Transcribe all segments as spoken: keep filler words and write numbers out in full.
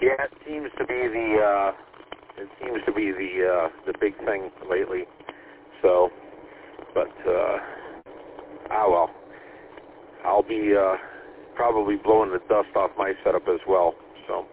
Yeah, it seems to be the uh, it seems to be the uh, the big thing lately. So, but uh, ah well, I'll be uh, probably blowing the dust off my setup as well. So,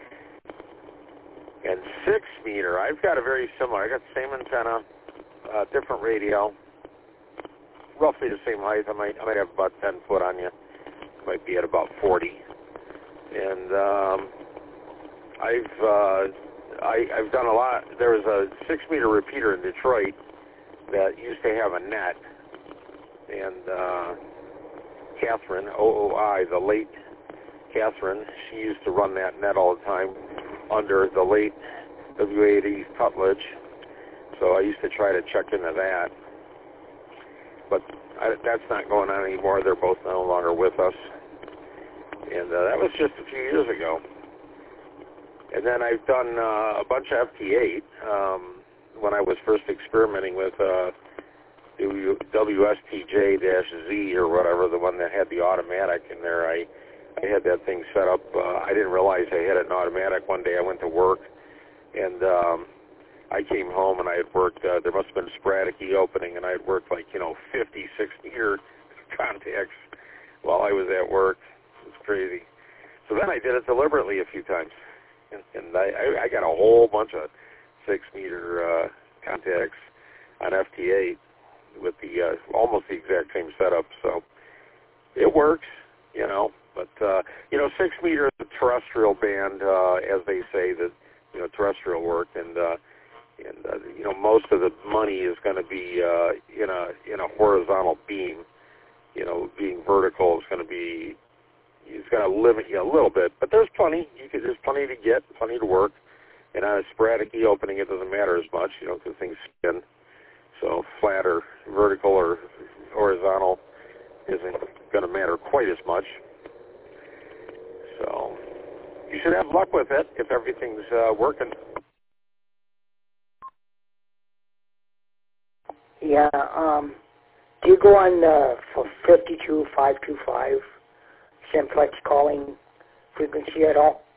and six meter, I've got a very similar. I got the same antenna, uh, different radio, roughly the same height. I might I might have about ten foot on you. Might be at about forty, and um, I've uh, I, I've done a lot. There was a six meter repeater in Detroit that used to have a net, and uh, Catherine O O I, the late Catherine, she used to run that net all the time under the late W eighty Cutledge. So I used to try to check into that, but I, that's not going on anymore. They're both no longer with us, and uh, that was just a few years ago. And then I've done uh, a bunch of F T eight um, when I was first experimenting with uh, W S T J Z or whatever, the one that had the automatic in there. I, I had that thing set up. Uh, I didn't realize I had an automatic. One day I went to work, and um, I came home, and I had worked, uh, there must have been sporadic E-opening, and I had worked like, you know, fifty, sixty year contacts while I was at work. It was crazy. So then I did it deliberately a few times. And, and I, I got a whole bunch of six-meter uh, contacts on F T eight with the uh, almost the exact same setup. So it works, you know. But, uh, you know, six-meter is a terrestrial band, uh, as they say, that, you know, terrestrial work. And, uh, and uh, you know, most of the money is going to be uh, in a in a horizontal beam. You know, being vertical is going to be it's going to limit you a little bit, but there's plenty. You can, there's plenty to get, plenty to work. And on a sporadic E-opening, it doesn't matter as much, you know, because things spin. So flat or vertical or horizontal isn't going to matter quite as much. So you should have luck with it if everything's uh, working. Yeah. Um, do you go on uh, for fifty-two five two five? Simplex calling frequency at all?